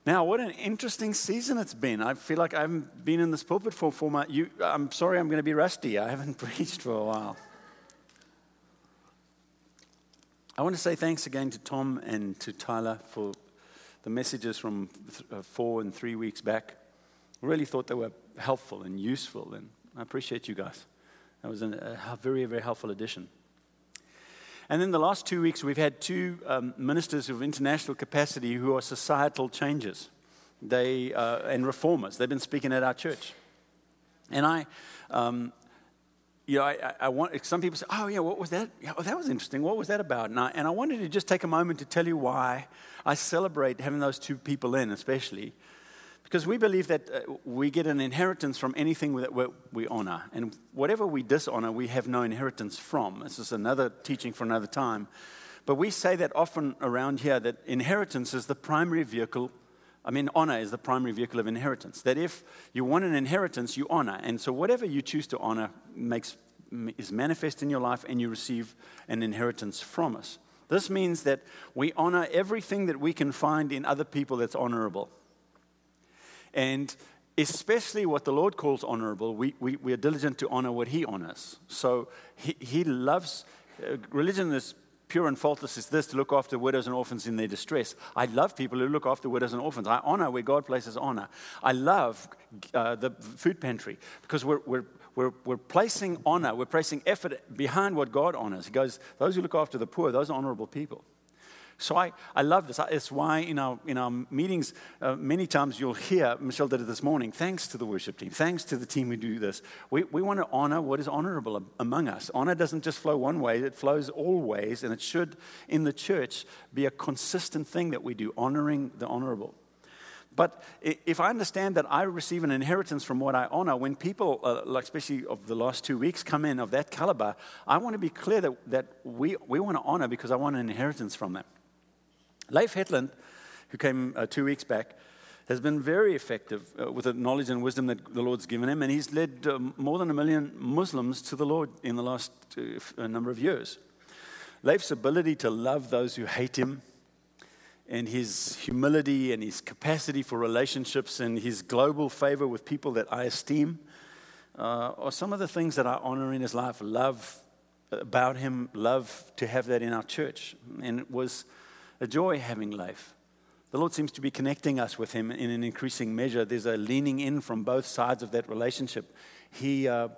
Now, what an interesting season it's been. I feel like I haven't been in this pulpit for 4 months. I'm sorry, I'm going to be rusty. I haven't preached for a while. I want to say thanks again to Tom and to Tyler for the messages from 4 and 3 weeks back. I really thought they were helpful and useful, and I appreciate you guys. That was a very, very helpful addition. And then the last 2 weeks, we've had two ministers of international capacity who are societal changers and reformers. They've been speaking at our church. And I want, some people say, oh, yeah, what was that? Yeah, well, that was interesting. What was that about? And I wanted to just take a moment to tell you why I celebrate having those two people in, especially. Because we believe that we get an inheritance from anything that we honor. And whatever we dishonor, we have no inheritance from. This is another teaching for another time. But we say that often around here, that inheritance is the primary vehicle. Honor is the primary vehicle of inheritance. That if you want an inheritance, you honor. And so whatever you choose to honor is manifest in your life, and you receive an inheritance from us. This means that we honor everything that we can find in other people that's honorable. And especially what the Lord calls honorable, we are diligent to honor what He honors. So He loves, religion is pure and faultless is this, to look after widows and orphans in their distress. I love people who look after widows and orphans. I honor where God places honor. I love the food pantry because we're placing honor, we're placing effort behind what God honors. He goes, those who look after the poor, those are honorable people. So I love this. It's why in our meetings, many times you'll hear, Michelle did it this morning, thanks to the worship team, thanks to the team who do this. We want to honor what is honorable among us. Honor doesn't just flow one way, it flows all ways, and it should, in the church, be a consistent thing that we do, honoring the honorable. But if I understand that I receive an inheritance from what I honor, when people, like especially of the last 2 weeks, come in of that caliber, I want to be clear that we want to honor because I want an inheritance from them. Leif Hetland, who came 2 weeks back, has been very effective with the knowledge and wisdom that the Lord's given him, and he's led more than 1 million Muslims to the Lord in the last number of years. Leif's ability to love those who hate him, and his humility and his capacity for relationships and his global favor with people that I esteem are some of the things that I honor in his life, love about him, love to have that in our church. And it was a joy having Leif. The Lord seems to be connecting us with him in an increasing measure. There's a leaning in from both sides of that relationship. We had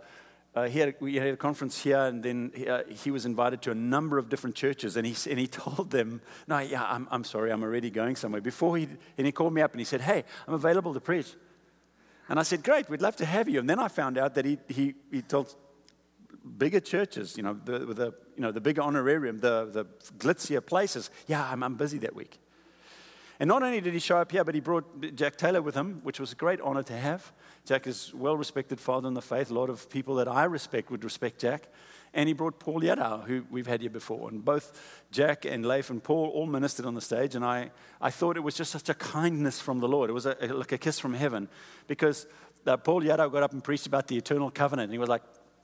a conference here, and then he was invited to a number of different churches, and he told them, I'm sorry, I'm already going somewhere. And he called me up and he said, hey, I'm available to preach. And I said, great, we'd love to have you. And then I found out that he told bigger churches, the bigger honorarium, the glitzier places. Yeah, I'm busy that week. And not only did he show up here, but he brought Jack Taylor with him, which was a great honor to have. Jack is a well-respected father in the faith. A lot of people that I respect would respect Jack. And he brought Paul Yadau, who we've had here before. And both Jack and Leif and Paul all ministered on the stage. And I thought it was just such a kindness from the Lord. It was like a kiss from heaven. Because Paul Yadau got up and preached about the eternal covenant. And he was like,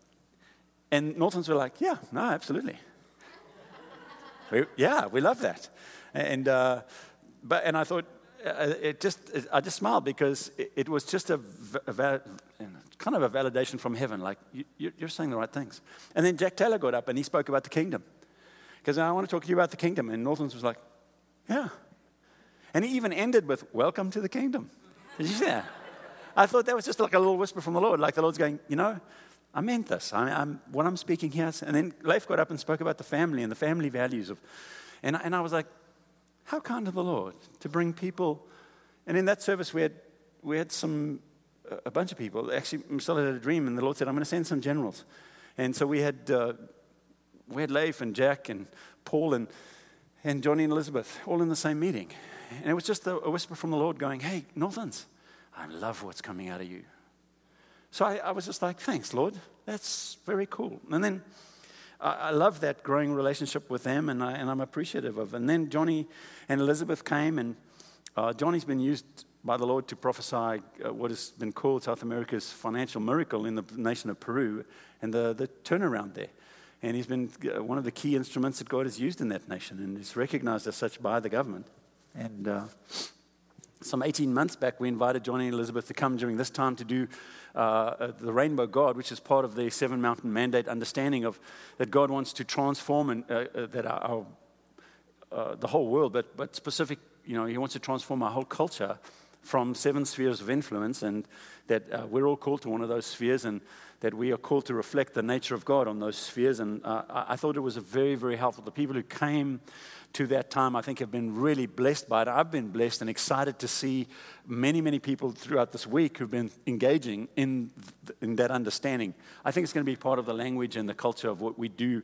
and Northlands were like, yeah, no, absolutely. We love that. And I thought, I just smiled because it was just kind of a validation from heaven, like, you're saying the right things. And then Jack Taylor got up and he spoke about the kingdom. Because I want to talk to you about the kingdom. And Northlands was like, yeah. And he even ended with, welcome to the kingdom. Did you see that? I thought that was just like a little whisper from the Lord, like the Lord's going, I meant this. What I'm speaking here. And then Leif got up and spoke about the family and the family values and I was like, how kind of the Lord to bring people. And in that service, we had a bunch of people. Actually, Marcella had a dream, and the Lord said, I'm going to send some generals. And so we had Leif and Jack and Paul and Johnny and Elizabeth all in the same meeting. And it was just a whisper from the Lord going, hey, Northlands, I love what's coming out of you. So I was just like, thanks, Lord. That's very cool. And then I love that growing relationship with them, and I'm appreciative of it. And then Johnny and Elizabeth came, and Johnny's been used by the Lord to prophesy what has been called South America's financial miracle in the nation of Peru and the turnaround there. And he's been one of the key instruments that God has used in that nation, and is recognized as such by the government. And some 18 months back, we invited Johnny and Elizabeth to come during this time to do the Rainbow God, which is part of the Seven Mountain Mandate understanding of that God wants to transform and that the whole world, but specific, He wants to transform our whole culture from 7 spheres of influence, and that we're all called to one of those spheres, and that we are called to reflect the nature of God on those spheres. And I thought it was a very, very helpful. The people who came to that time, I think, have been really blessed by it. I've been blessed and excited to see many, many people throughout this week who've been engaging in that understanding. I think it's going to be part of the language and the culture of what we do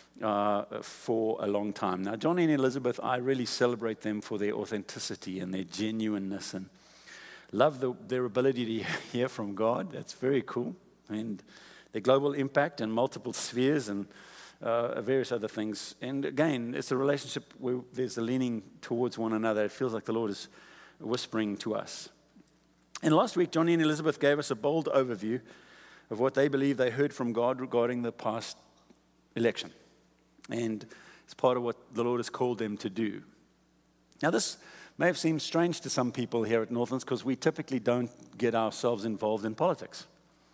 for a long time. Now, Johnny and Elizabeth, I really celebrate them for their authenticity and their genuineness, and love their ability to hear from God. That's very cool. And their global impact and multiple spheres and various other things. And again, it's a relationship where there's a leaning towards one another. It feels like the Lord is whispering to us. And last week, Johnny and Elizabeth gave us a bold overview of what they believe they heard from God regarding the past election. And it's part of what the Lord has called them to do. Now, this may have seemed strange to some people here at Northlands because we typically don't get ourselves involved in politics.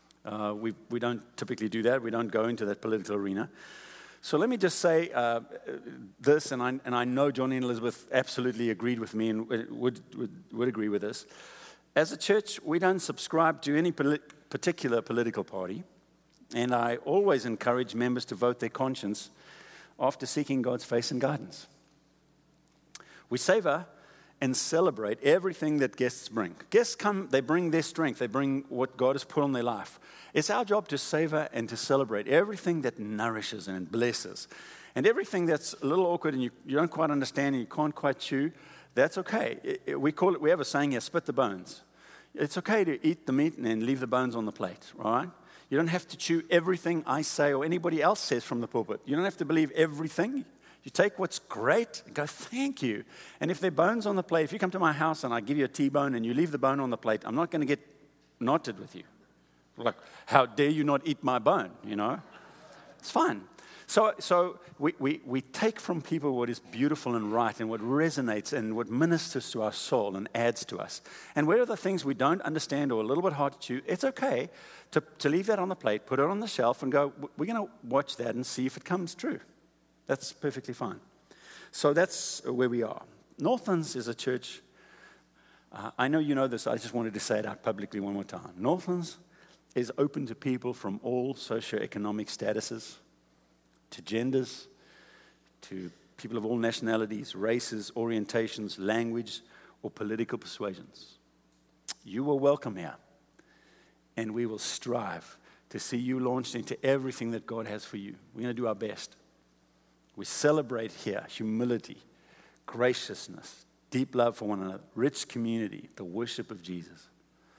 We don't typically do that. We don't go into that political arena. So let me just say this, and I know Johnny and Elizabeth absolutely agreed with me and would agree with this. As a church, we don't subscribe to any particular political party, and I always encourage members to vote their conscience after seeking God's face and guidance. We savor and celebrate everything that guests bring. Guests come, they bring their strength, they bring what God has put on their life. It's our job to savor and to celebrate everything that nourishes and blesses. And everything that's a little awkward and you don't quite understand and you can't quite chew, that's okay. We have a saying here, spit the bones. It's okay to eat the meat and leave the bones on the plate, all right? You don't have to chew everything I say or anybody else says from the pulpit. You don't have to believe everything. You take what's great and go, thank you. And if there are bones on the plate, if you come to my house and I give you a T-bone and you leave the bone on the plate, I'm not going to get knotted with you. Like, how dare you not eat my bone, It's fine. So we take from people what is beautiful and right and what resonates and what ministers to our soul and adds to us. And where are the things we don't understand or a little bit hard to chew, it's okay to leave that on the plate, put it on the shelf and go, we're going to watch that and see if it comes true. That's perfectly fine. So that's where we are. Northlands is a church. I know you know this. I just wanted to say it out publicly one more time. Northlands is open to people from all socioeconomic statuses, to genders, to people of all nationalities, races, orientations, language, or political persuasions. You are welcome here, and we will strive to see you launched into everything that God has for you. We're going to do our best. We celebrate here humility, graciousness, deep love for one another, rich community, the worship of Jesus.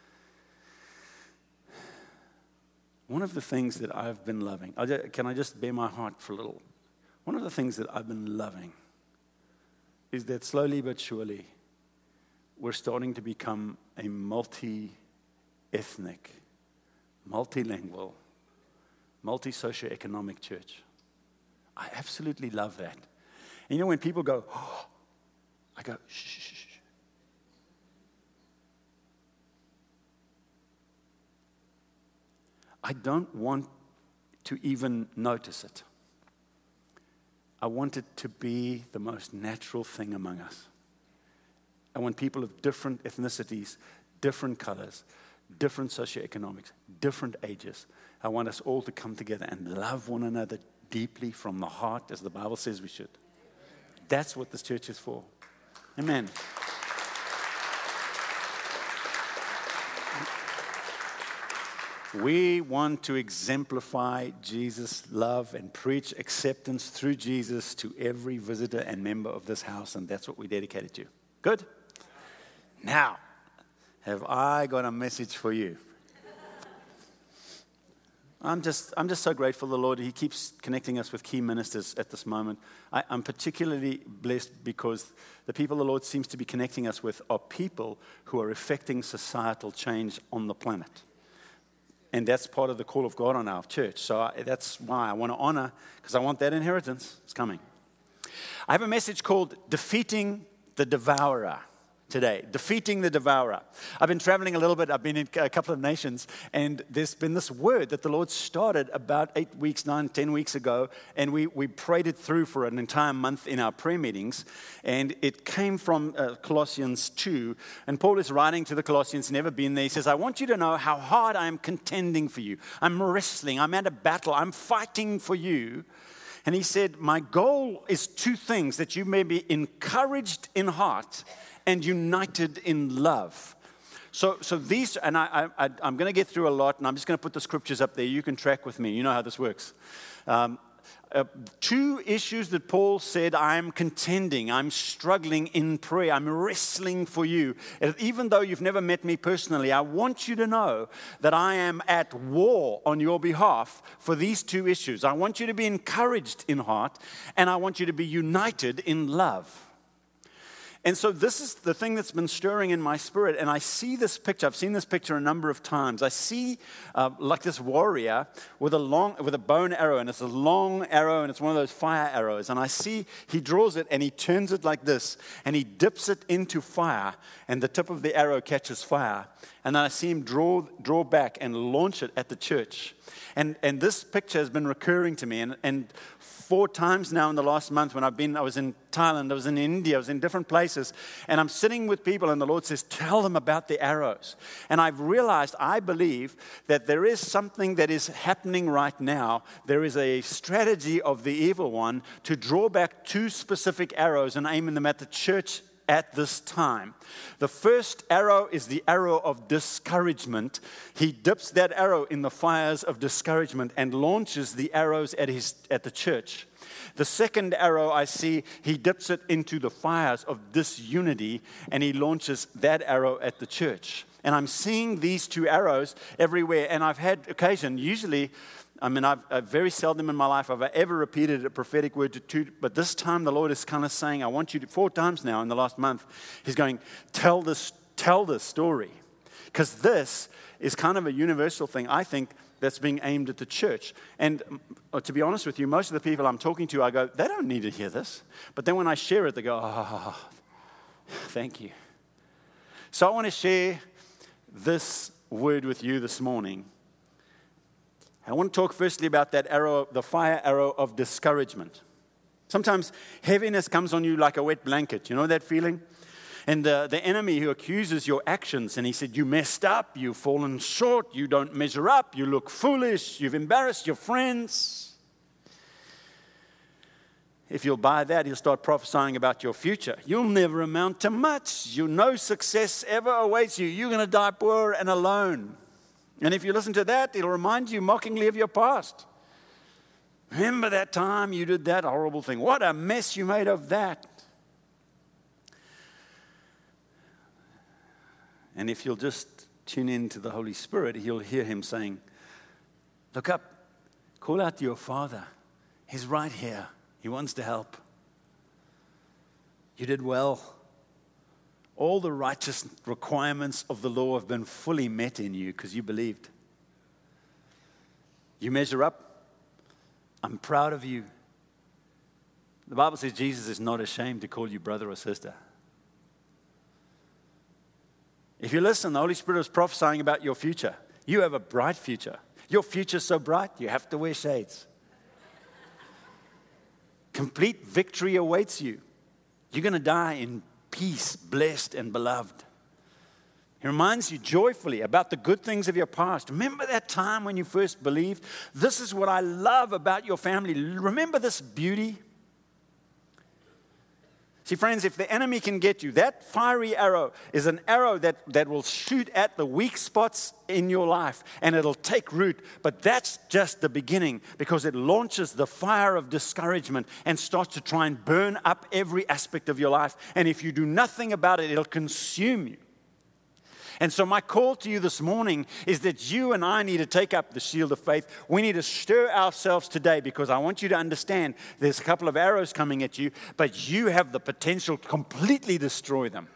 One of the things that I've been loving, can I just bare my heart for a little? One of the things that I've been loving is that slowly but surely we're starting to become a multi-ethnic, multilingual, multi-socioeconomic church. I absolutely love that. And when people go, oh, I go, shh. I don't want to even notice it. I want it to be the most natural thing among us. I want people of different ethnicities, different colors, different socioeconomics, different ages. I want us all to come together and love one another deeply from the heart, as the Bible says we should. That's what this church is for. Amen. We want to exemplify Jesus' love and preach acceptance through Jesus to every visitor and member of this house, and that's what we're dedicated to. Good? Now, have I got a message for you? I'm just so grateful to the Lord. He keeps connecting us with key ministers at this moment. I'm particularly blessed because the people the Lord seems to be connecting us with are people who are affecting societal change on the planet. And that's part of the call of God on our church. So that's why I want to honor, because I want that inheritance. It's coming. I have a message called Defeating the Devourer. today, defeating the devourer. I've been traveling a little bit. I've been in a couple of nations, and there's been this word that the Lord started about 10 weeks ago, and we prayed it through for an entire month in our prayer meetings, and it came from Colossians 2, and Paul is writing to the Colossians, never been there. He says, I want you to know how hard I am contending for you. I'm wrestling. I'm at a battle. I'm fighting for you. And he said, my goal is two things, that you may be encouraged in heart and united in love. So these, and I'm going to get through a lot, and I'm just going to put the scriptures up there. You can track with me. You know how this works. Two issues that Paul said, I'm contending, I'm struggling in prayer, I'm wrestling for you. And even though you've never met me personally, I want you to know that I am at war on your behalf for these two issues. I want you to be encouraged in heart, and I want you to be united in love. And so this is the thing that's been stirring in my spirit, and I see this picture. I've seen this picture a number of times. I see like this warrior with a bow and arrow, and it's a long arrow, and it's one of those fire arrows. And I see he draws it, and he turns it like this, and he dips it into fire, and the tip of the arrow catches fire. And then I see him draw back and launch it at the church. And this picture has been recurring to me, and 4 times now in the last month when I was in Thailand, I was in India, I was in different places, and I'm sitting with people, and the Lord says, tell them about the arrows. And I've realized, I believe, that there is something that is happening right now. There is a strategy of the evil one to draw back 2 specific arrows and aim them at the church at this time. The first arrow is the arrow of discouragement. He dips that arrow in the fires of discouragement and launches the arrows at the church. The second arrow I see, he dips it into the fires of disunity, and he launches that arrow at the church. And I'm seeing these 2 arrows everywhere, and I've had occasion, I've very seldom in my life have I ever repeated a prophetic word to 2, but this time the Lord is kind of saying, I want you to, 4 times now in the last month, he's going, tell this story. Because this is kind of a universal thing, I think, that's being aimed at the church. And to be honest with you, most of the people I'm talking to, I go, they don't need to hear this. But then when I share it, they go, thank you. So I want to share this word with you this morning. I want to talk firstly about that arrow, the fire arrow of discouragement. Sometimes heaviness comes on you like a wet blanket. You know that feeling? And the enemy who accuses your actions, and he said, you messed up, you've fallen short, you don't measure up, you look foolish, you've embarrassed your friends. If you'll buy that, he'll start prophesying about your future. You'll never amount to much. No success ever awaits you. You're going to die poor and alone. And if you listen to that, it'll remind you mockingly of your past. Remember that time you did that horrible thing. What a mess you made of that. And if you'll just tune in to the Holy Spirit, you'll hear him saying, look up, call out to your Father. He's right here. He wants to help. You did well. All the righteous requirements of the law have been fully met in you because you believed. You measure up. I'm proud of you. The Bible says Jesus is not ashamed to call you brother or sister. If you listen, the Holy Spirit is prophesying about your future. You have a bright future. Your future's so bright, you have to wear shades. Complete victory awaits you. You're going to die in peace, blessed and beloved. He reminds you joyfully about the good things of your past. Remember that time when you first believed? This is what I love about your family. Remember this beauty? See, friends, if the enemy can get you, that fiery arrow is an arrow that will shoot at the weak spots in your life, and it'll take root. But that's just the beginning, because it launches the fire of discouragement and starts to try and burn up every aspect of your life. And if you do nothing about it, it'll consume you. And so my call to you this morning is that you and I need to take up the shield of faith. We need to stir ourselves today, because I want you to understand there's a couple of arrows coming at you, but you have the potential to completely destroy them.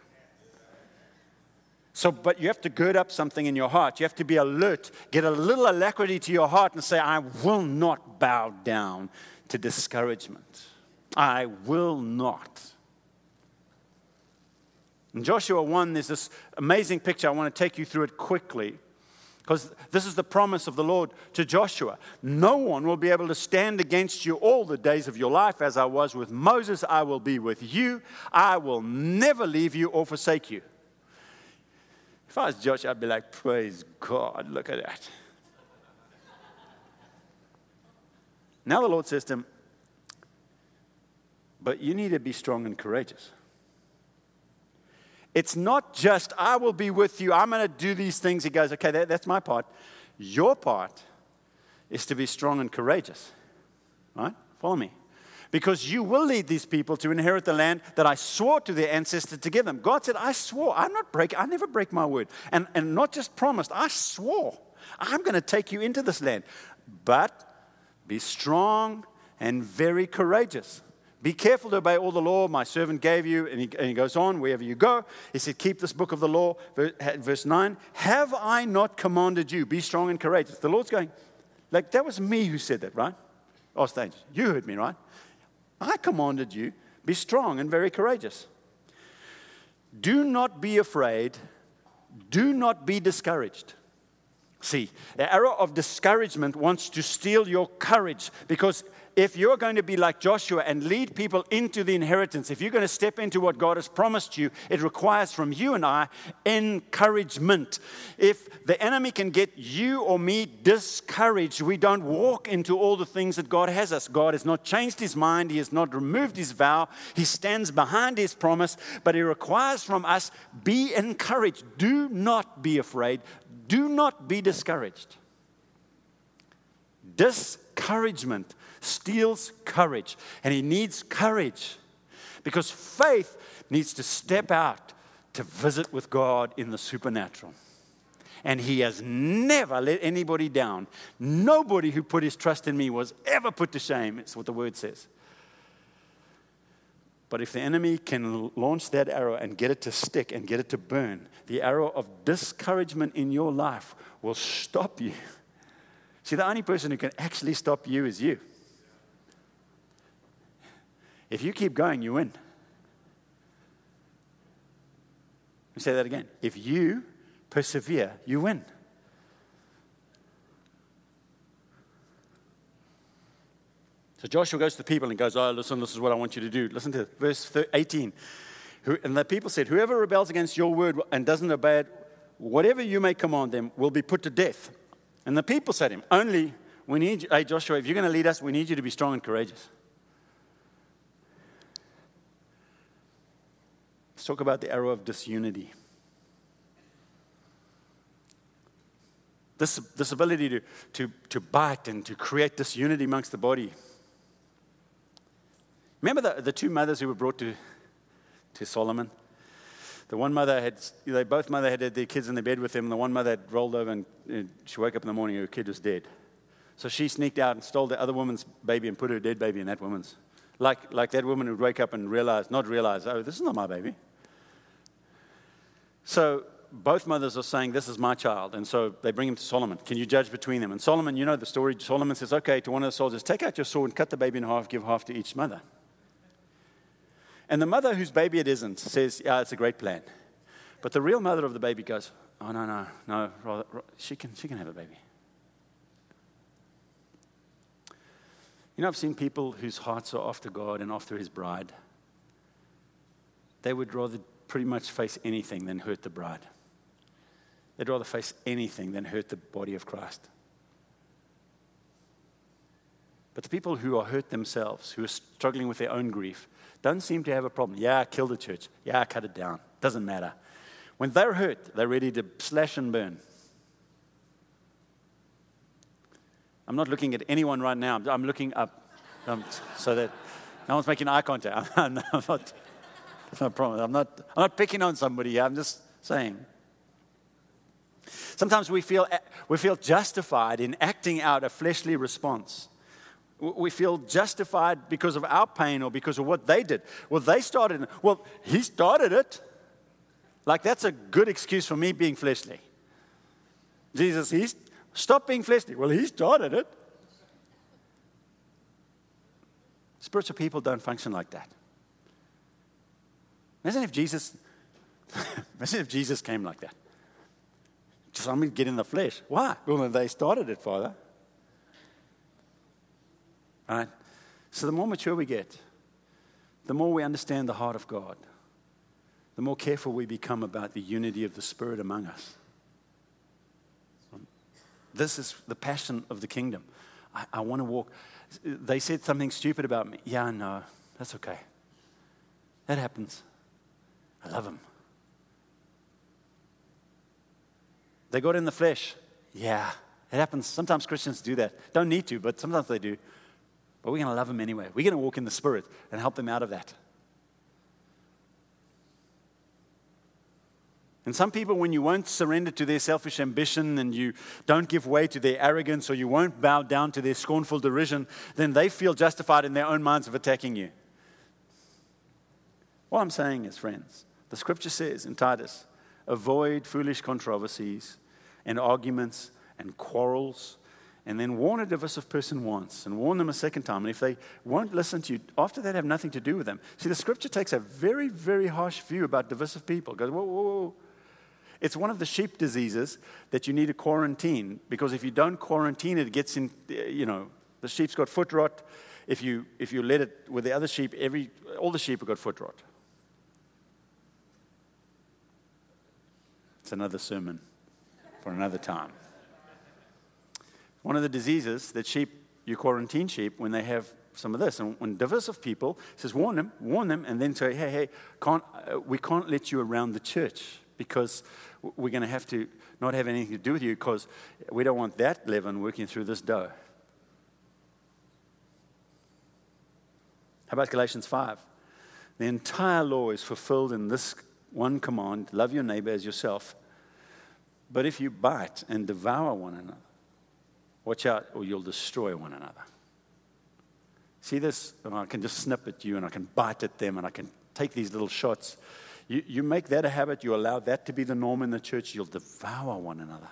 But you have to gird up something in your heart. You have to be alert, get a little alacrity to your heart and say, I will not bow down to discouragement. I will not. In Joshua 1, there's this amazing picture. I want to take you through it quickly, because this is the promise of the Lord to Joshua. No one will be able to stand against you all the days of your life. As I was with Moses, I will be with you. I will never leave you or forsake you. If I was Joshua, I'd be like, praise God, look at that. Now the Lord says to him, but you need to be strong and courageous. It's not just, I will be with you, I'm going to do these things. He goes, okay, that's my part. Your part is to be strong and courageous. Right? Follow me. Because you will lead these people to inherit the land that I swore to their ancestors to give them. God said, I swore. I never break my word. And not just promised, I swore. I'm going to take you into this land. But be strong and very courageous. Be careful to obey all the law my servant gave you. And he goes on, wherever you go. He said, keep this book of the law. Verse 9, have I not commanded you? Be strong and courageous. The Lord's going, like, that was me who said that, right? Oh, Stages, you heard me, right? I commanded you, be strong and very courageous. Do not be afraid. Do not be discouraged. See, the arrow of discouragement wants to steal your courage, because if you're going to be like Joshua and lead people into the inheritance, if you're going to step into what God has promised you, it requires from you and I encouragement. If the enemy can get you or me discouraged, we don't walk into all the things that God has us. God has not changed his mind. He has not removed his vow. He stands behind his promise, but he requires from us, be encouraged. Do not be afraid. Do not be discouraged. Discouragement steals courage, and he needs courage because faith needs to step out to visit with God in the supernatural. And he has never let anybody down. Nobody who put his trust in me was ever put to shame. It's what the word says. But if the enemy can launch that arrow and get it to stick and get it to burn, the arrow of discouragement in your life will stop you. See, the only person who can actually stop you is you. If you keep going, you win. Let me say that again. If you persevere, you win. So Joshua goes to the people and goes, oh, listen, this is what I want you to do. Listen to verse 18. And the people said, whoever rebels against your word and doesn't obey it, whatever you may command them will be put to death. And the people said to him, only we need you, hey Joshua, if you're going to lead us, we need you to be strong and courageous. Let's talk about the arrow of disunity. This ability to bite and to create disunity amongst the body. Remember the two mothers who were brought to Solomon? The one mother both had their kids in the bed with them. The one mother had rolled over and she woke up in the morning, her kid was dead. So she sneaked out and stole the other woman's baby and put her dead baby in that woman's. Like that woman would wake up and not realize, oh, this is not my baby. So both mothers are saying, this is my child. And so they bring him to Solomon. Can you judge between them? And Solomon, you know the story. Solomon says, okay, to one of the soldiers, take out your sword and cut the baby in half, give half to each mother. And the mother whose baby it isn't says, yeah, it's a great plan. But the real mother of the baby goes, oh, no, rather, she can have a baby. You know, I've seen people whose hearts are after God and after his bride. They would rather pretty much face anything than hurt the bride. They'd rather face anything than hurt the body of Christ. But the people who are hurt themselves, who are struggling with their own grief, don't seem to have a problem. Yeah, I killed the church. Yeah, I cut it down. Doesn't matter. When they're hurt, they're ready to slash and burn. I'm not looking at anyone right now. I'm looking up so that no one's making eye contact. I'm not. That's no problem. I'm not picking on somebody. I'm just saying. Sometimes we feel justified in acting out a fleshly response. We feel justified because of our pain or because of what they did. Well, they started it. Well, he started it. Like, that's a good excuse for me being fleshly. Jesus, stop being fleshly. Well, he started it. Spiritual people don't function like that. Imagine if Jesus Imagine if Jesus came like that. Just, I'm going to get in the flesh. Why? Well, they started it, Father. All right? So the more mature we get, the more we understand the heart of God, the more careful we become about the unity of the Spirit among us. This is the passion of the kingdom. I want to walk. They said something stupid about me. Yeah, no, that's okay. That happens. I love them. They got in the flesh. Yeah, it happens. Sometimes Christians do that. Don't need to, but sometimes they do. But we're going to love them anyway. We're going to walk in the Spirit and help them out of that. And some people, when you won't surrender to their selfish ambition and you don't give way to their arrogance or you won't bow down to their scornful derision, then they feel justified in their own minds of attacking you. What I'm saying is, friends, the scripture says in Titus, avoid foolish controversies and arguments and quarrels, and then warn a divisive person once and warn them a second time. And if they won't listen to you, after that have nothing to do with them. See, the scripture takes a very, very harsh view about divisive people. It goes, whoa, whoa, whoa. It's one of the sheep diseases that you need to quarantine, because if you don't quarantine it, it gets in, the sheep's got foot rot. If you let it with the other sheep, all the sheep have got foot rot. It's another sermon for another time. One of the diseases that you quarantine sheep when they have some of this. And when divisive people, it says warn them, and then say, hey, we can't let you around the church because we're going to have to not have anything to do with you because we don't want that leaven working through this dough. How about Galatians 5? The entire law is fulfilled in this one command, love your neighbor as yourself. But if you bite and devour one another, watch out or you'll destroy one another. See this? I can just snip at you and I can bite at them and I can take these little shots. You make that a habit, you allow that to be the norm in the church, you'll devour one another.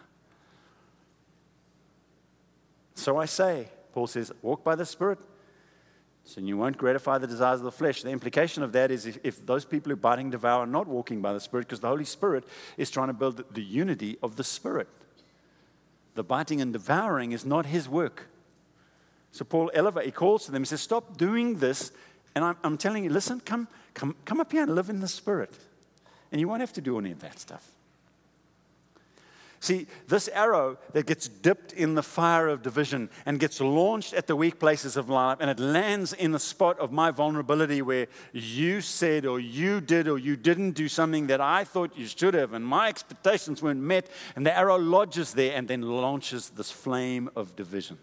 So I say, Paul says, walk by the Spirit, so you won't gratify the desires of the flesh. The implication of that is if those people who bite and devour are not walking by the Spirit, because the Holy Spirit is trying to build the unity of the Spirit. The biting and devouring is not his work. So Paul he calls to them, he says, stop doing this. And I'm telling you, listen, come up here and live in the Spirit. And you won't have to do any of that stuff. See, this arrow that gets dipped in the fire of division and gets launched at the weak places of life, and it lands in the spot of my vulnerability where you said or you did or you didn't do something that I thought you should have, and my expectations weren't met, and the arrow lodges there and then launches this flame of division.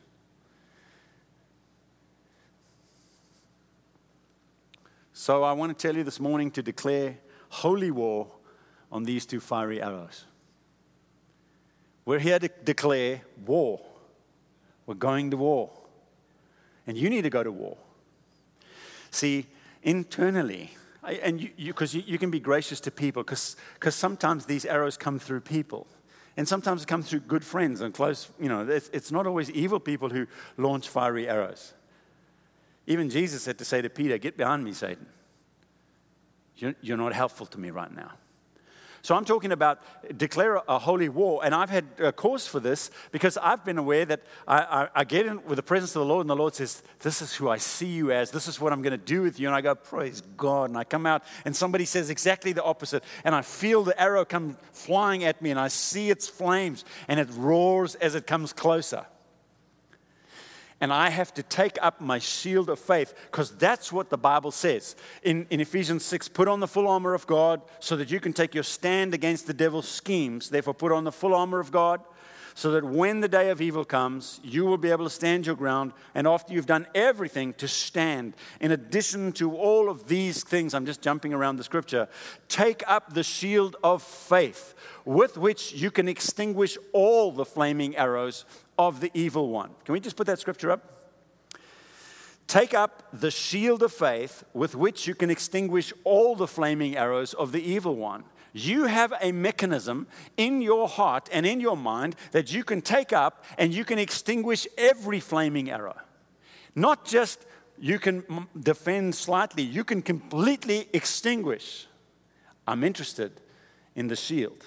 So I want to tell you this morning to declare holy war on these two fiery arrows. We're here to declare war. We're going to war. And you need to go to war. See, internally, and because you can be gracious to people, because sometimes these arrows come through people. And sometimes they come through good friends and close, it's not always evil people who launch fiery arrows. Even Jesus had to say to Peter, get behind me, Satan. You're not helpful to me right now. So I'm talking about declare a holy war. And I've had a course for this because I've been aware that I get in with the presence of the Lord, and the Lord says, this is who I see you as. This is what I'm going to do with you. And I go, praise God. And I come out and somebody says exactly the opposite. And I feel the arrow come flying at me, and I see its flames, and it roars as it comes closer. And I have to take up my shield of faith, because that's what the Bible says. In Ephesians 6, put on the full armor of God so that you can take your stand against the devil's schemes. Therefore, put on the full armor of God so that when the day of evil comes, you will be able to stand your ground. And after you've done everything, to stand. In addition to all of these things, I'm just jumping around the scripture, take up the shield of faith with which you can extinguish all the flaming arrows of the evil one. Can we just put that scripture up? Take up the shield of faith with which you can extinguish all the flaming arrows of the evil one. You have a mechanism in your heart and in your mind that you can take up and you can extinguish every flaming arrow. Not just you can defend slightly, you can completely extinguish. I'm interested in the shield.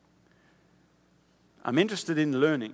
I'm interested in learning.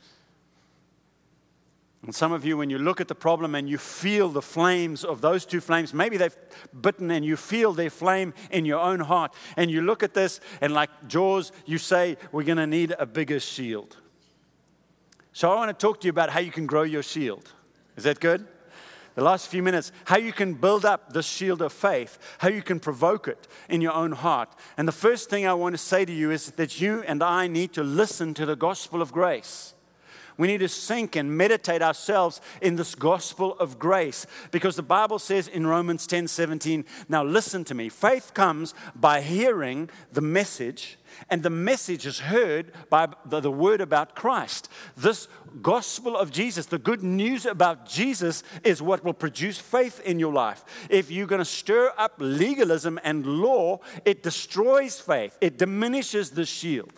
And some of you, when you look at the problem and you feel the flames of those two flames, maybe they've bitten and you feel their flame in your own heart. And you look at this and like Jaws, you say, we're going to need a bigger shield. So I want to talk to you about how you can grow your shield. Is that good? The last few minutes, how you can build up this shield of faith, how you can provoke it in your own heart. And the first thing I want to say to you is that you and I need to listen to the gospel of grace. We need to sink and meditate ourselves in this gospel of grace, because the Bible says in Romans 10:17, now listen to me. Faith comes by hearing the message, and the message is heard by the word about Christ. This gospel of Jesus, the good news about Jesus, is what will produce faith in your life. If you're going to stir up legalism and law, it destroys faith. It diminishes the shield.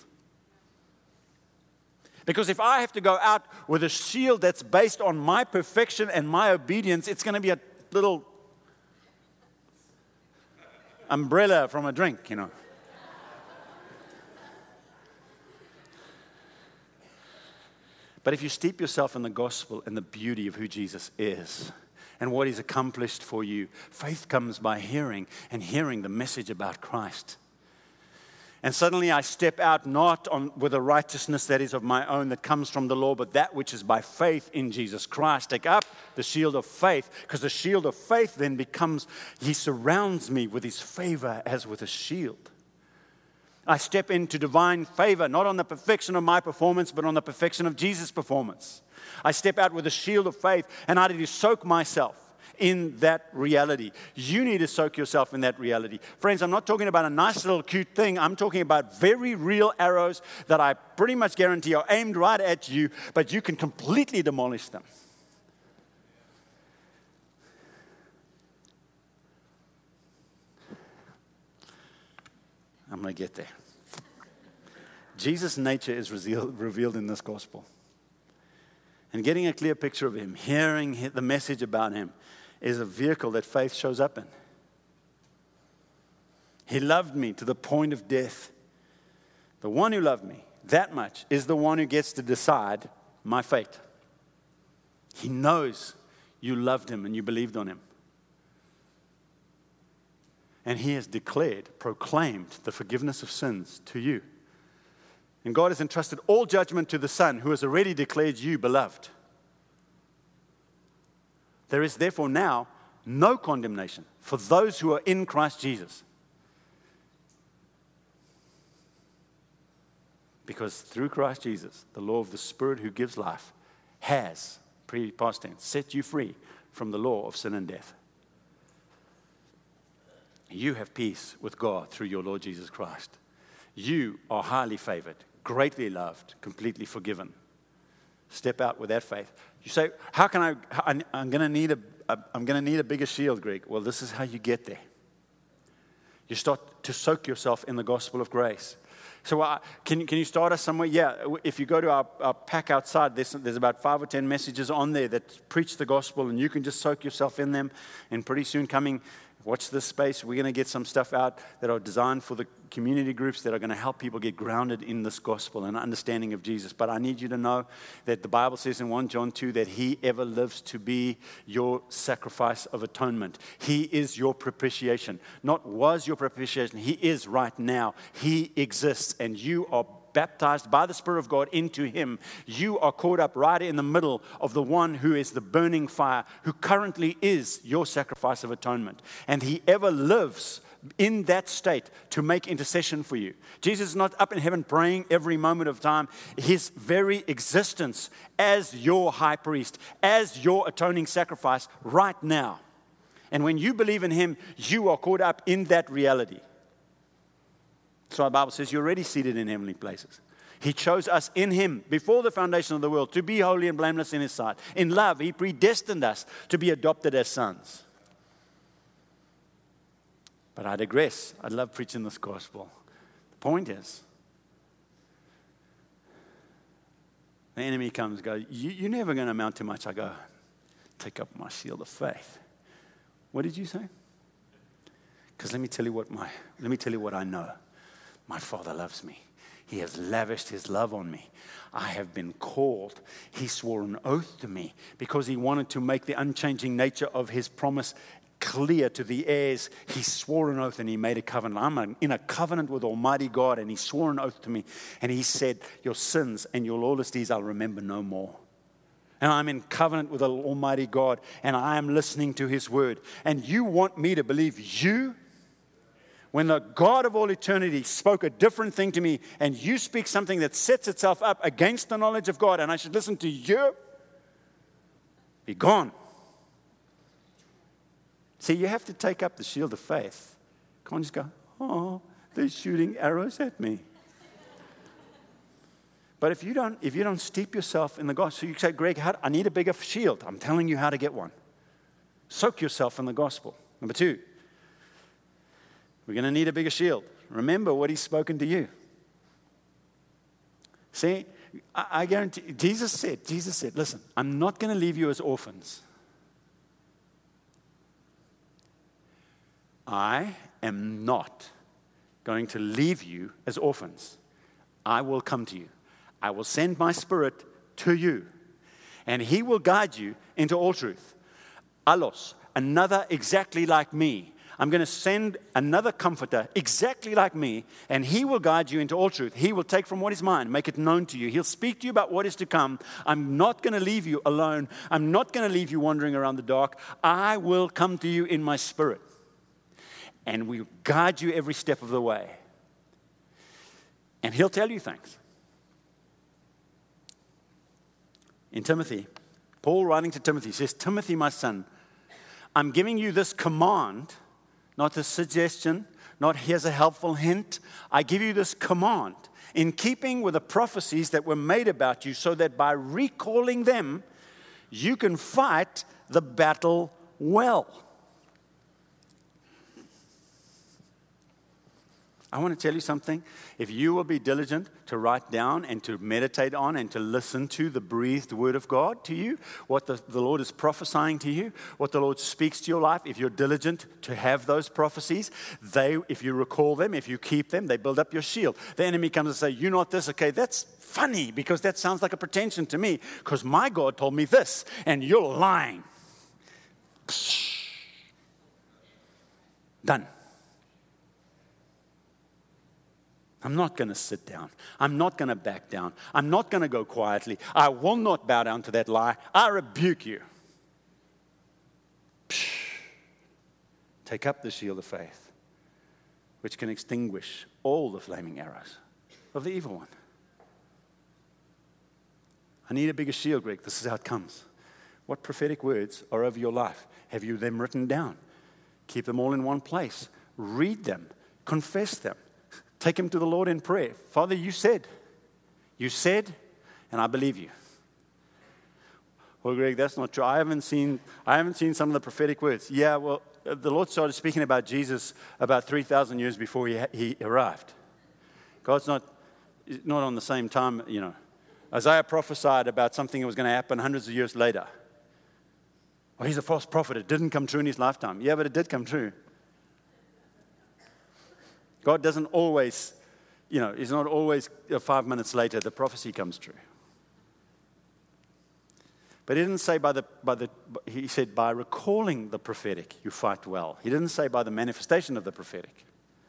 Because if I have to go out with a shield that's based on my perfection and my obedience, it's going to be a little umbrella from a drink, you know. But if you steep yourself in the gospel and the beauty of who Jesus is and what he's accomplished for you, faith comes by hearing, and hearing the message about Christ. And suddenly I step out not with a righteousness that is of my own, that comes from the law, but that which is by faith in Jesus Christ. Take up the shield of faith, because the shield of faith then becomes, he surrounds me with his favor as with a shield. I step into divine favor, not on the perfection of my performance, but on the perfection of Jesus' performance. I step out with a shield of faith, and I need to soak myself in that reality. You need to soak yourself in that reality. Friends, I'm not talking about a nice little cute thing. I'm talking about very real arrows that I pretty much guarantee are aimed right at you, but you can completely demolish them. I'm going to get there. Jesus' nature is revealed in this gospel. And getting a clear picture of him, hearing the message about him, is a vehicle that faith shows up in. He loved me to the point of death. The one who loved me that much is the one who gets to decide my fate. He knows you loved him and you believed on him. And he has proclaimed the forgiveness of sins to you. And God has entrusted all judgment to the Son, who has already declared you beloved. There is therefore now no condemnation for those who are in Christ Jesus. Because through Christ Jesus, the law of the Spirit who gives life has, past tense, set you free from the law of sin and death. You have peace with God through your Lord Jesus Christ. You are highly favored, greatly loved, completely forgiven. Step out with that faith. You say, "How can I'm going to need a bigger shield, Greg." Well, this is how you get there. You start to soak yourself in the gospel of grace. So can you start us somewhere? Yeah, if you go to our pack outside, there's about 5 or 10 messages on there that preach the gospel, and you can just soak yourself in them. And pretty soon coming, watch this space. We're going to get some stuff out that are designed for the community groups that are going to help people get grounded in this gospel and understanding of Jesus. But I need you to know that the Bible says in 1 John 2 that he ever lives to be your sacrifice of atonement. He is your propitiation. Not was your propitiation. He is right now. He exists, and you are baptized by the Spirit of God into him. You are caught up right in the middle of the one who is the burning fire, who currently is your sacrifice of atonement. And he ever lives in that state to make intercession for you. Jesus is not up in heaven praying every moment of time. His very existence as your high priest, as your atoning sacrifice right now. And when you believe in him, you are caught up in that reality. So the Bible says you're already seated in heavenly places. He chose us in him before the foundation of the world to be holy and blameless in his sight. In love, he predestined us to be adopted as sons. But I digress. I love preaching this gospel. The point is, the enemy comes and goes, you're never going to amount to much. I go, take up my shield of faith. What did you say? Because let me tell you what I know. My Father loves me. He has lavished his love on me. I have been called. He swore an oath to me because he wanted to make the unchanging nature of his promise clear to the heirs. He swore an oath and he made a covenant. I'm in a covenant with Almighty God, and he swore an oath to me. And he said, your sins and your lawless deeds I'll remember no more. And I'm in covenant with the Almighty God, and I am listening to his word. And you want me to believe you? When the God of all eternity spoke a different thing to me, and you speak something that sets itself up against the knowledge of God, and I should listen to you? Be gone. See, you have to take up the shield of faith. Can't just go, oh, they're shooting arrows at me. But if you don't steep yourself in the gospel, you say, Greg, I need a bigger shield. I'm telling you how to get one. Soak yourself in the gospel. Number 2, we're going to need a bigger shield. Remember what he's spoken to you. See, I guarantee, Jesus said, listen, I'm not going to leave you as orphans. I am not going to leave you as orphans. I will come to you. I will send my Spirit to you, and he will guide you into all truth. Allos, another exactly like me. I'm going to send another comforter exactly like me, and he will guide you into all truth. He will take from what is mine, make it known to you. He'll speak to you about what is to come. I'm not going to leave you alone. I'm not going to leave you wandering around the dark. I will come to you in my Spirit, and we'll guide you every step of the way. And he'll tell you things. In Timothy, Paul writing to Timothy says, Timothy, my son, I'm giving you this command, not a suggestion, not here's a helpful hint. I give you this command in keeping with the prophecies that were made about you, so that by recalling them, you can fight the battle well. I want to tell you something. If you will be diligent to write down and to meditate on and to listen to the breathed word of God to you, what the Lord is prophesying to you, what the Lord speaks to your life, if you're diligent to have those prophecies, if you recall them, if you keep them, they build up your shield. The enemy comes and says, you're not this. Okay, that's funny because that sounds like a pretension to me because my God told me this and you're lying. Done. I'm not going to sit down. I'm not going to back down. I'm not going to go quietly. I will not bow down to that lie. I rebuke you. Take up the shield of faith, which can extinguish all the flaming arrows of the evil one. I need a bigger shield, Greg. This is how it comes. What prophetic words are over your life? Have you them written down? Keep them all in one place. Read them. Confess them. Take him to the Lord in prayer. Father, you said, and I believe you. Well, Greg, that's not true. I haven't seen some of the prophetic words. Yeah, well, the Lord started speaking about Jesus about 3,000 years before he arrived. God's not on the same time, you know. Isaiah prophesied about something that was going to happen hundreds of years later. Well, he's a false prophet. It didn't come true in his lifetime. Yeah, but it did come true. God doesn't always, it's not always 5 minutes later the prophecy comes true. But he didn't say he said by recalling the prophetic you fight well. He didn't say by the manifestation of the prophetic.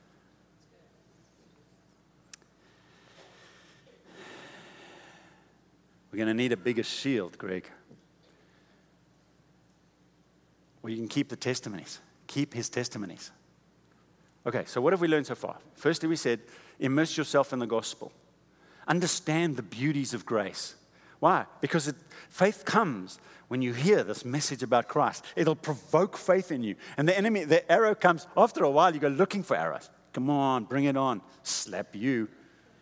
We're going to need a bigger shield, Greg. Or you can keep the testimonies. Keep his testimonies. Okay, so what have we learned so far? Firstly, we said, immerse yourself in the gospel. Understand the beauties of grace. Why? Because faith comes when you hear this message about Christ. It'll provoke faith in you. And the arrow comes, after a while, you go looking for arrows. Come on, bring it on. Slap you.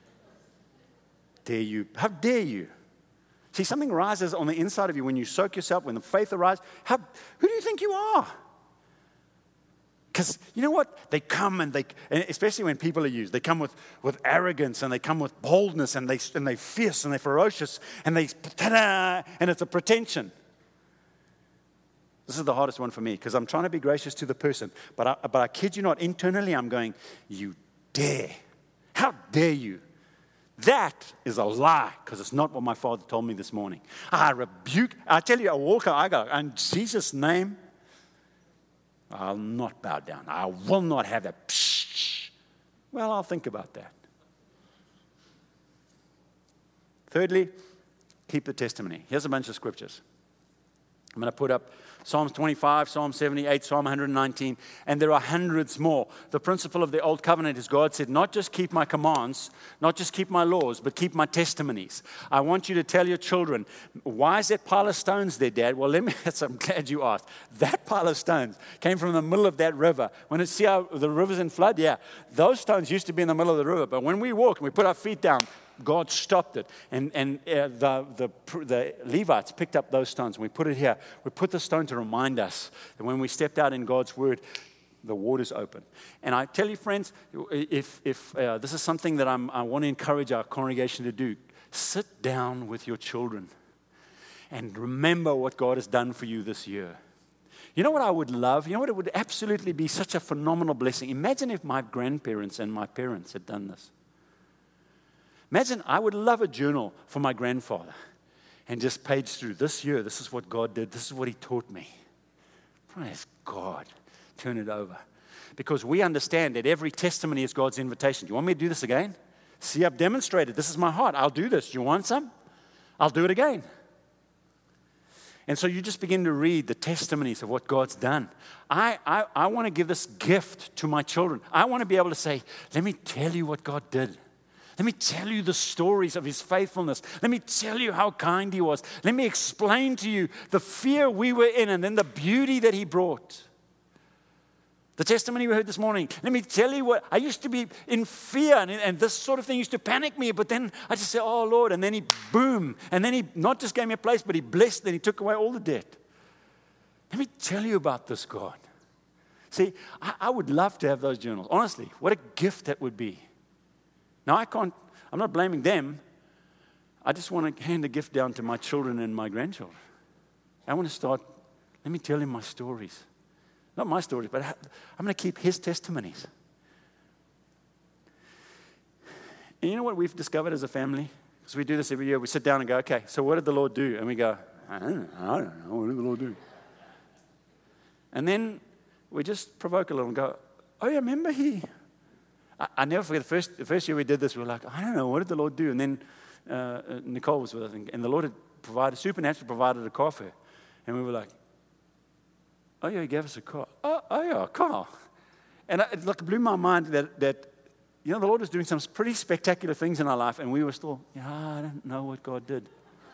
Dare you. How dare you? See, something rises on the inside of you when you soak yourself, when the faith arises. Who do you think you are? Because you know what? They come and especially when people are used, they come with arrogance and they come with boldness and they're fierce and they're ferocious and and it's a pretension. This is the hardest one for me because I'm trying to be gracious to the person, but I kid you not, internally I'm going, you dare. How dare you? That is a lie, because it's not what my father told me this morning. I tell you, I go, in Jesus' name, I'll not bow down. I will not have that. Psh. Well, I'll think about that. Thirdly, keep the testimony. Here's a bunch of scriptures. I'm going to put up Psalms 25, Psalm 78, Psalm 119, and there are hundreds more. The principle of the Old Covenant is God said, not just keep my commands, not just keep my laws, but keep my testimonies. I want you to tell your children, why is that pile of stones there, Dad? Well, I'm glad you asked. That pile of stones came from the middle of that river. When you see how the river's in flood, yeah, those stones used to be in the middle of the river, but when we walked and we put our feet down, God stopped it, and the Levites picked up those stones, and we put it here. We put the stone to remind us that when we stepped out in God's word, the waters open. And I tell you, friends, if this is something that I want to encourage our congregation to do, sit down with your children and remember what God has done for you this year. You know what I would love? You know what? It would absolutely be such a phenomenal blessing. Imagine if my grandparents and my parents had done this. Imagine, I would love a journal for my grandfather and just page through this year. This is what God did. This is what he taught me. Praise God. Turn it over. Because we understand that every testimony is God's invitation. Do you want me to do this again? See, I've demonstrated. This is my heart. I'll do this. You want some? I'll do it again. And so you just begin to read the testimonies of what God's done. I want to give this gift to my children. I want to be able to say, let me tell you what God did. Let me tell you the stories of his faithfulness. Let me tell you how kind he was. Let me explain to you the fear we were in and then the beauty that he brought. The testimony we heard this morning. Let me tell you what, I used to be in fear and this sort of thing used to panic me, but then I just said, oh Lord, and then he, boom, and then he not just gave me a place, but he blessed and he took away all the debt. Let me tell you about this God. See, I would love to have those journals. Honestly, what a gift that would be. Now, I'm not blaming them. I just want to hand a gift down to my children and my grandchildren. I want to start, let me tell you my stories. Not my stories, but I'm going to keep his testimonies. And you know what we've discovered as a family? Because we do this every year. We sit down and go, okay, so what did the Lord do? And we go, I don't know. What did the Lord do? And then we just provoke a little and go, oh, yeah, remember I never forget the first year we did this, we were like, I don't know, what did the Lord do? And then Nicole was with us, and the Lord had supernaturally provided a car for her. And we were like, oh yeah, he gave us a car. Oh yeah, a car. And it blew my mind that the Lord was doing some pretty spectacular things in our life, and we were still, I don't know what God did.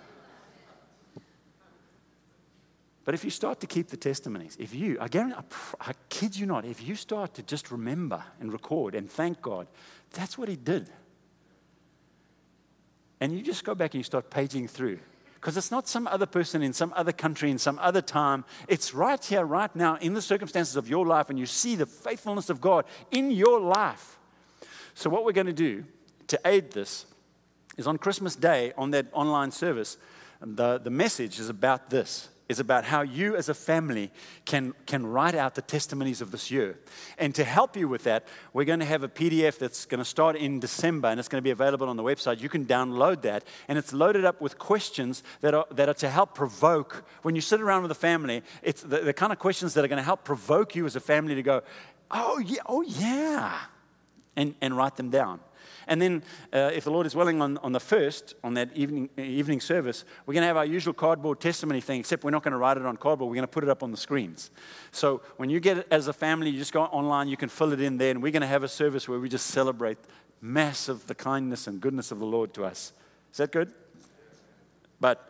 But if you start to keep the testimonies, I kid you not, if you start to just remember and record and thank God, that's what he did. And you just go back and you start paging through. Because it's not some other person in some other country, in some other time. It's right here, right now, in the circumstances of your life, and you see the faithfulness of God in your life. So what we're going to do to aid this is on Christmas Day, on that online service, the message is about this. Is about how you as a family can write out the testimonies of this year. And to help you with that, we're going to have a PDF that's going to start in December, and it's going to be available on the website. You can download that, and it's loaded up with questions that are to help provoke. When you sit around with a family, it's the kind of questions that are going to help provoke you as a family to go, oh yeah, and write them down. And then, if the Lord is willing, on the first, on that evening service, we're going to have our usual cardboard testimony thing, except we're not going to write it on cardboard. We're going to put it up on the screens. So when you get it as a family, you just go online, you can fill it in there, and we're going to have a service where we just celebrate massive the kindness and goodness of the Lord to us. Is that good? But,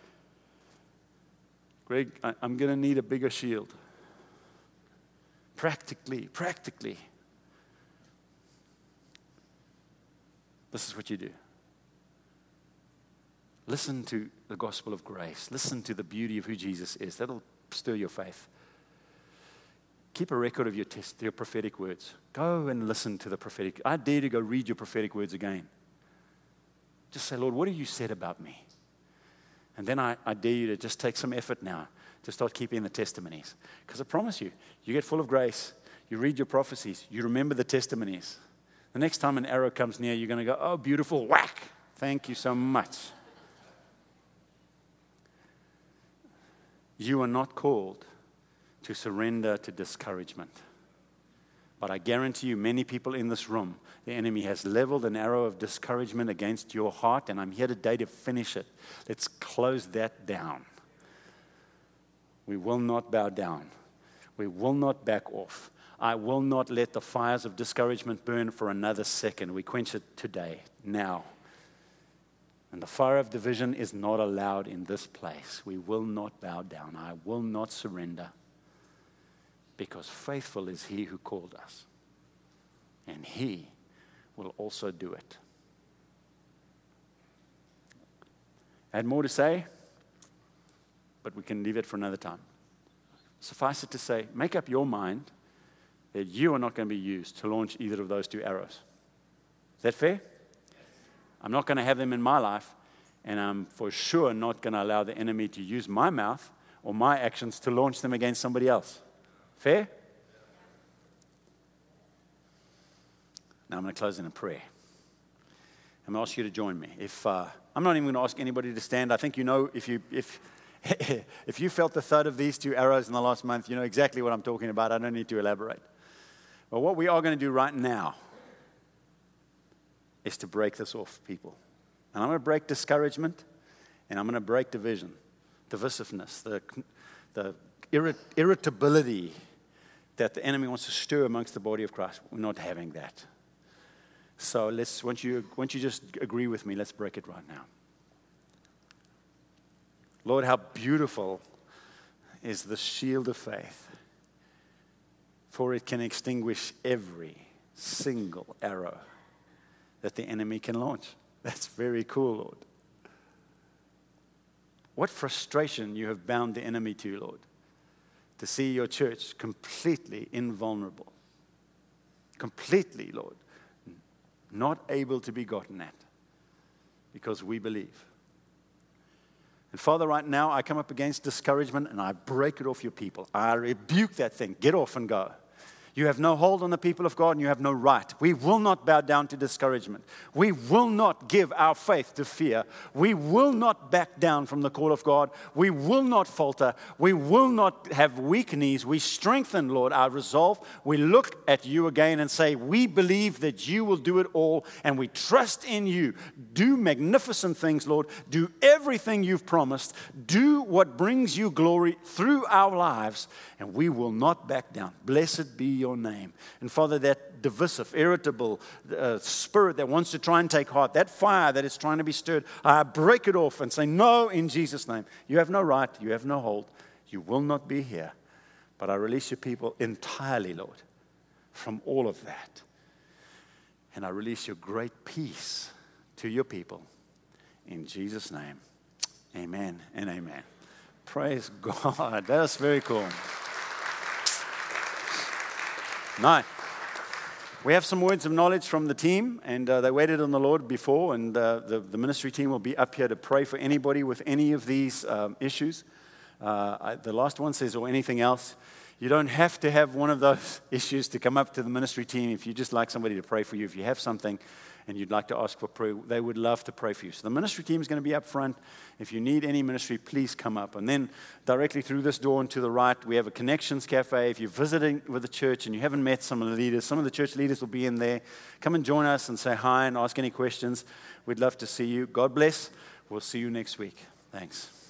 Greg, I'm going to need a bigger shield. Practically. This is what you do. Listen to the gospel of grace. Listen to the beauty of who Jesus is. That'll stir your faith. Keep a record of your prophetic words. Go and listen to the prophetic. I dare you to go read your prophetic words again. Just say, Lord, what have you said about me? And then I dare you to just take some effort now to start keeping the testimonies. Because I promise you, you get full of grace. You read your prophecies. You remember the testimonies. The next time an arrow comes near, you're going to go, oh, beautiful, whack. Thank you so much. You are not called to surrender to discouragement. But I guarantee you, many people in this room, the enemy has leveled an arrow of discouragement against your heart, and I'm here today to finish it. Let's close that down. We will not bow down. We will not back off. I will not let the fires of discouragement burn for another second. We quench it today, now. And the fire of division is not allowed in this place. We will not bow down. I will not surrender. Because faithful is He who called us. And He will also do it. I had more to say, but we can leave it for another time. Suffice it to say, make up your mind that you are not going to be used to launch either of those two arrows. Is that fair? I'm not going to have them in my life, and I'm for sure not going to allow the enemy to use my mouth or my actions to launch them against somebody else. Fair? Now I'm going to close in a prayer. I'm going to ask you to join me. I'm not even going to ask anybody to stand. I think you know if you felt the thud of these two arrows in the last month, you know exactly what I'm talking about. I don't need to elaborate. But what we are going to do right now is to break this off, people. And I'm going to break discouragement, and I'm going to break division, divisiveness, the irritability that the enemy wants to stir amongst the body of Christ. We're not having that. So once you just agree with me, let's break it right now. Lord, how beautiful is the shield of faith, for it can extinguish every single arrow that the enemy can launch. That's very cool, Lord. What frustration you have bound the enemy to, Lord, to see your church completely invulnerable. Completely, Lord, not able to be gotten at because we believe. And Father, right now, I come up against discouragement and I break it off your people. I rebuke that thing. Get off and go. You have no hold on the people of God and you have no right. We will not bow down to discouragement. We will not give our faith to fear. We will not back down from the call of God. We will not falter. We will not have weak knees. We strengthen, Lord, our resolve. We look at you again and say, we believe that you will do it all and we trust in you. Do magnificent things, Lord. Do everything you've promised. Do what brings you glory through our lives and we will not back down. Blessed be your name. And Father, that divisive, irritable spirit that wants to try and take heart, that fire that is trying to be stirred, I break it off and say, no, in Jesus' name. You have no right, you have no hold. You will not be here. But I release your people entirely, Lord, from all of that. And I release your great peace to your people. In Jesus' name, amen and amen. Praise God. That is very cool. Now, we have some words of knowledge from the team, and they waited on the Lord before, and the ministry team will be up here to pray for anybody with any of these issues. The last one says, or anything else. You don't have to have one of those issues to come up to the ministry team. If you just like somebody to pray for you, if you have something and you'd like to ask for prayer, they would love to pray for you. So the ministry team is going to be up front. If you need any ministry, please come up. And then directly through this door and to the right, we have a Connections Cafe. If you're visiting with the church and you haven't met some of the leaders, some of the church leaders will be in there. Come and join us and say hi and ask any questions. We'd love to see you. God bless. We'll see you next week. Thanks.